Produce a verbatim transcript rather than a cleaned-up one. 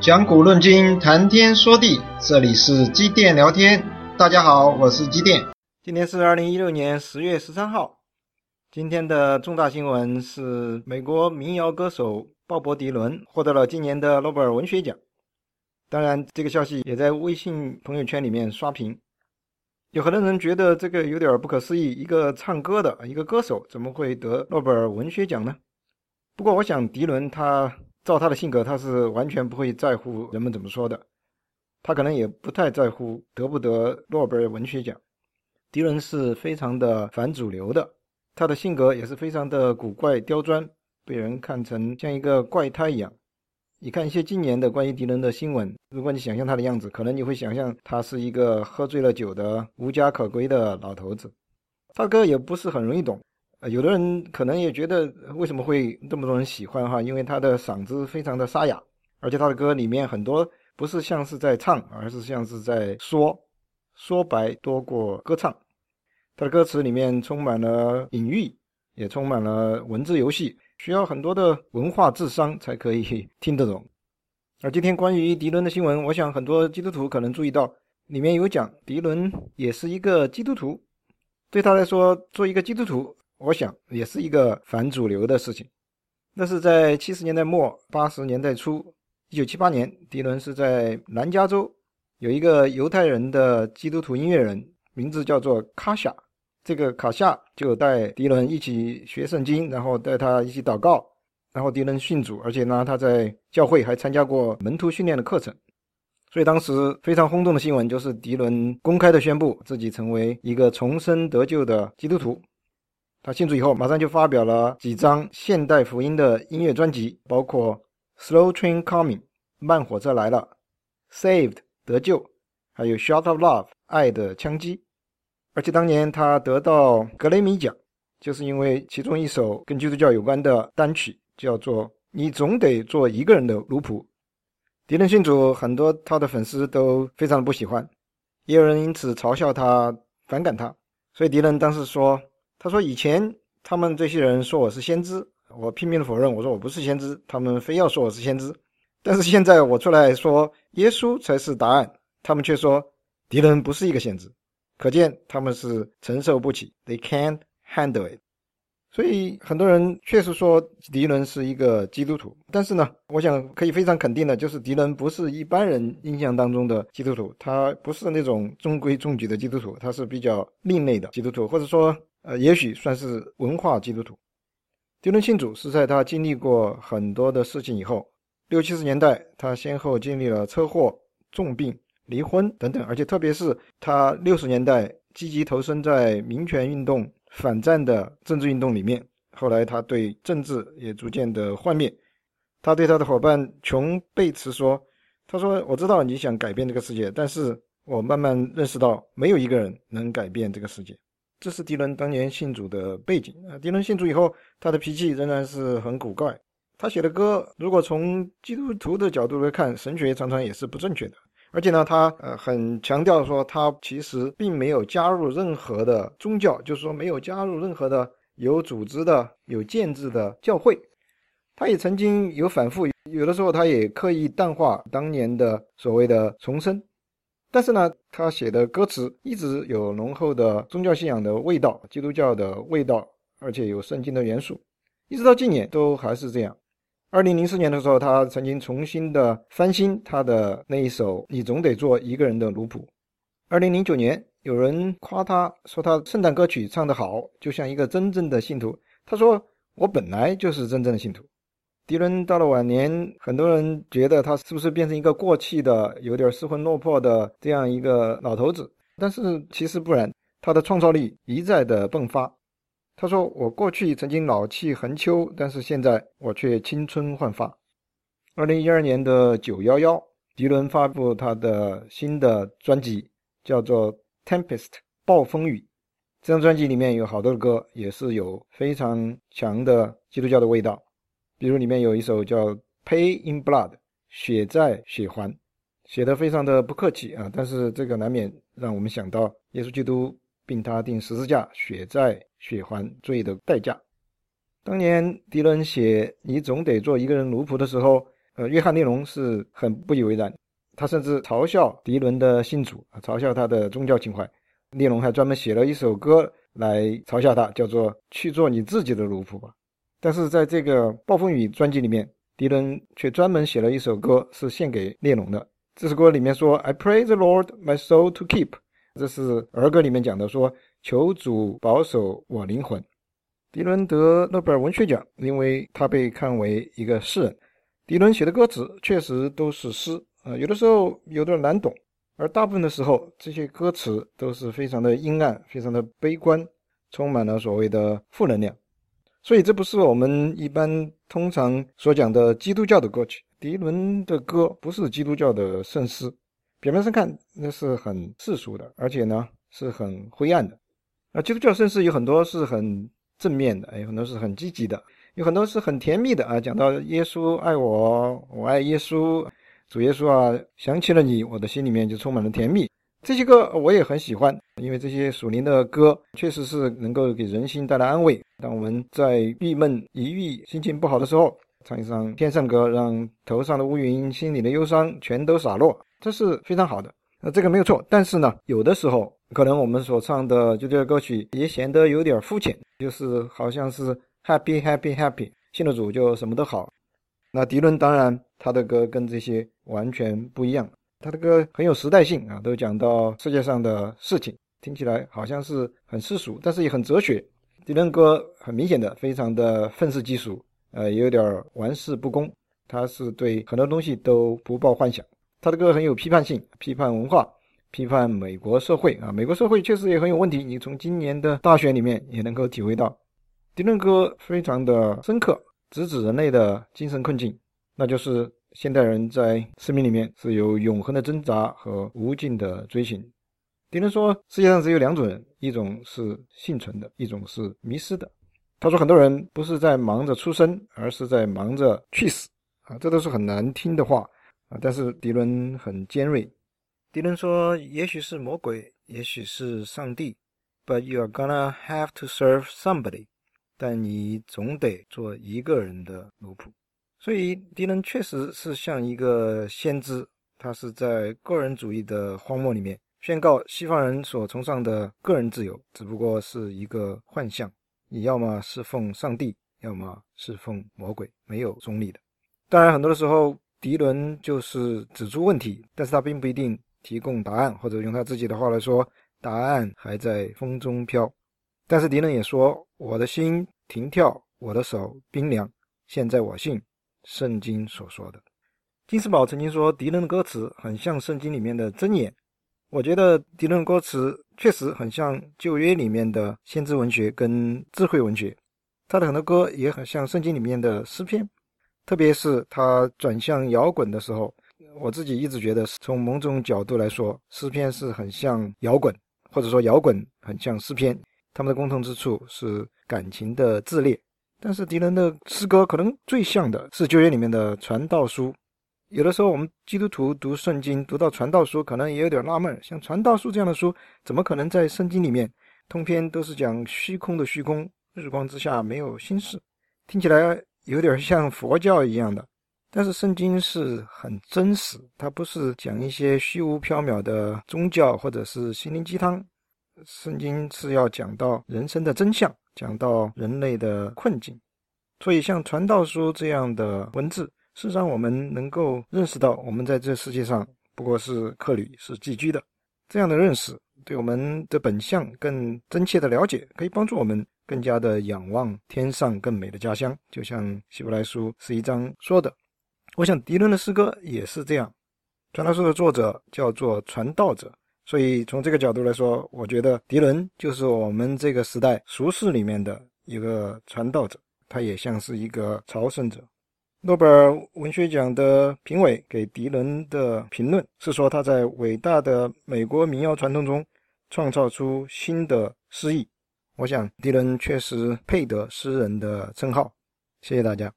讲古论今，谈天说地，这里是机电聊天。大家好，我是机电。 今天是二零一六年十月十三号。今天的重大新闻是美国民谣歌手鲍勃迪伦获得了今年的诺贝尔文学奖。当然这个消息也在微信朋友圈里面刷屏。有很多人觉得这个有点不可思议，一个唱歌的一个歌手怎么会得诺贝尔文学奖呢？不过我想迪伦他照他的性格，他是完全不会在乎人们怎么说的，他可能也不太在乎得不得诺贝尔文学奖。迪伦是非常的反主流的，他的性格也是非常的古怪刁钻，被人看成像一个怪胎一样。你看一些今年的关于迪伦的新闻，如果你想象他的样子，可能你会想象他是一个喝醉了酒的无家可归的老头子。他的歌也不是很容易懂，呃，有的人可能也觉得为什么会这么多人喜欢哈，因为他的嗓子非常的沙哑，而且他的歌里面很多不是像是在唱，而是像是在说，说白多过歌唱。他的歌词里面充满了隐喻，也充满了文字游戏，需要很多的文化智商才可以听得懂。而今天关于迪伦的新闻，我想很多基督徒可能注意到，里面有讲迪伦也是一个基督徒。对他来说，做一个基督徒，我想也是一个反主流的事情。那是在七十年代末八十年代初，一九七八年，迪伦是在南加州有一个犹太人的基督徒音乐人，名字叫做卡夏。这个卡夏就带迪伦一起学圣经，然后带他一起祷告，然后迪伦信主，而且呢他在教会还参加过门徒训练的课程。所以当时非常轰动的新闻就是迪伦公开的宣布自己成为一个重生得救的基督徒。他信主以后马上就发表了几张现代福音的音乐专辑，包括 Slow Train Coming 慢火车来了， Saved 得救，还有 Shot of Love 爱的枪击。而且当年他得到格雷米奖，就是因为其中一首跟基督教有关的单曲叫做你总得做一个人的奴仆。迪伦信主，很多他的粉丝都非常的不喜欢，也有人因此嘲笑他，反感他。所以迪伦当时说，他说以前他们这些人说我是先知，我拼命的否认，我说我不是先知，他们非要说我是先知。但是现在我出来说耶稣才是答案，他们却说迪伦不是一个先知，可见他们是承受不起， They can't handle it。所以很多人确实说迪伦是一个基督徒，但是呢，我想可以非常肯定的就是迪伦不是一般人印象当中的基督徒，他不是那种中规中矩的基督徒，他是比较另类的基督徒，或者说呃，也许算是文化基督徒。迪伦信主是在他经历过很多的事情以后，六七十年代他先后经历了车祸、重病、离婚等等，而且特别是他六十年代积极投身在民权运动、反战的政治运动里面，后来他对政治也逐渐的幻灭。他对他的伙伴琼贝茨说，他说我知道你想改变这个世界，但是我慢慢认识到没有一个人能改变这个世界。这是迪伦当年信主的背景。迪伦信主以后，他的脾气仍然是很古怪，他写的歌如果从基督徒的角度来看，神学常常也是不正确的。而且呢，他呃很强调说，他其实并没有加入任何的宗教，就是说没有加入任何的有组织的、有建制的教会。他也曾经有反复，有的时候他也刻意淡化当年的所谓的重生。但是呢，他写的歌词一直有浓厚的宗教信仰的味道，基督教的味道，而且有圣经的元素，一直到今年都还是这样。二零零四年的时候，他曾经重新的翻新他的那一首你总得做一个人的奴仆。二零零九年有人夸他说他圣诞歌曲唱得好，就像一个真正的信徒。他说我本来就是真正的信徒。迪伦到了晚年，很多人觉得他是不是变成一个过气的有点失魂落魄的这样一个老头子，但是其实不然，他的创造力一再的迸发。他说我过去曾经老气横秋，但是现在我却青春焕发。二零一二年的九一一，迪伦发布他的新的专辑叫做 Tempest 暴风雨。这张专辑里面有好多的歌也是有非常强的基督教的味道，比如里面有一首叫 Pay in Blood 血债血还，写得非常的不客气啊，但是这个难免让我们想到耶稣基督并他定十字架血债血还罪的代价。当年迪伦写你总得做一个人奴仆的时候， 呃，约翰列侬是很不以为然，他甚至嘲笑迪伦的信主，嘲笑他的宗教情怀。列侬还专门写了一首歌来嘲笑他，叫做去做你自己的奴仆吧。但是在这个暴风雨专辑里面，迪伦却专门写了一首歌是献给列侬的。这首歌里面说 I pray the Lord my soul to keep， 这是儿歌里面讲的，说求主保守我灵魂。迪伦得诺贝尔文学奖，因为他被看为一个诗人。迪伦写的歌词确实都是诗，呃，有的时候有点难懂，而大部分的时候这些歌词都是非常的阴暗，非常的悲观，充满了所谓的负能量。所以这不是我们一般通常所讲的基督教的歌曲。迪伦的歌不是基督教的圣诗，表面上看那是很世俗的，而且呢是很灰暗的。而基督教圣诗有很多是很正面的，有很多是很积极的，有很多是很甜蜜的啊，讲到耶稣爱我，我爱耶稣，主耶稣啊，想起了你，我的心里面就充满了甜蜜。这些歌我也很喜欢，因为这些属灵的歌确实是能够给人心带来安慰。当我们在郁闷、抑郁、心情不好的时候，唱一唱天上歌，让头上的乌云、心里的忧伤全都洒落，这是非常好的。那这个没有错，但是呢，有的时候可能我们所唱的就这个歌曲也显得有点肤浅，就是好像是 happy happy happy， 信了主就什么都好。那迪伦当然他的歌跟这些完全不一样，他的歌很有时代性啊，都讲到世界上的事情，听起来好像是很世俗，但是也很哲学。迪伦歌很明显的非常的愤世嫉俗，呃，也有点玩世不恭，他是对很多东西都不抱幻想。他的歌很有批判性，批判文化，批判美国社会啊，美国社会确实也很有问题，你从今年的大选里面也能够体会到。迪伦歌非常的深刻，直指人类的精神困境，那就是现代人在生命里面是有永恒的挣扎和无尽的追寻。迪伦说世界上只有两种人，一种是幸存的，一种是迷失的。他说很多人不是在忙着出生，而是在忙着去死啊，这都是很难听的话啊，但是迪伦很尖锐。迪伦说也许是魔鬼，也许是上帝， but you are gonna have to serve somebody， 但你总得做一个人的奴仆。所以迪伦确实是像一个先知，他是在个人主义的荒漠里面宣告西方人所崇尚的个人自由只不过是一个幻象，你要么侍奉上帝，要么侍奉魔鬼，没有中立的。当然很多的时候迪伦就是指出问题，但是他并不一定提供答案，或者用他自己的话来说，答案还在风中飘。但是迪伦也说，我的心停跳，我的手冰凉，现在我信圣经所说的。金斯堡曾经说迪伦的歌词很像圣经里面的箴言，我觉得迪伦的歌词确实很像旧约里面的先知文学跟智慧文学，他的很多歌也很像圣经里面的诗篇，特别是他转向摇滚的时候，我自己一直觉得从某种角度来说，诗篇是很像摇滚，或者说摇滚很像诗篇，他们的共同之处是感情的自烈。但是迪伦的诗歌可能最像的是旧约里面的传道书。有的时候我们基督徒读圣经读到传道书可能也有点纳闷，像传道书这样的书怎么可能在圣经里面通篇都是讲虚空的虚空，日光之下没有心事，听起来有点像佛教一样的。但是圣经是很真实，它不是讲一些虚无缥缈的宗教或者是心灵鸡汤，圣经是要讲到人生的真相，讲到人类的困境。所以像传道书这样的文字，事实上我们能够认识到我们在这世界上不过是客旅，是寄居的。这样的认识对我们的本相更真切的了解，可以帮助我们更加的仰望天上更美的家乡，就像希伯来书十一章说的。我想迪伦的诗歌也是这样，传道书的作者叫做传道者，所以从这个角度来说，我觉得迪伦就是我们这个时代俗世里面的一个传道者，他也像是一个朝圣者。诺贝尔文学奖的评委给迪伦的评论是说，他在伟大的美国民谣传统中创造出新的诗意。我想迪伦确实配得诗人的称号。谢谢大家。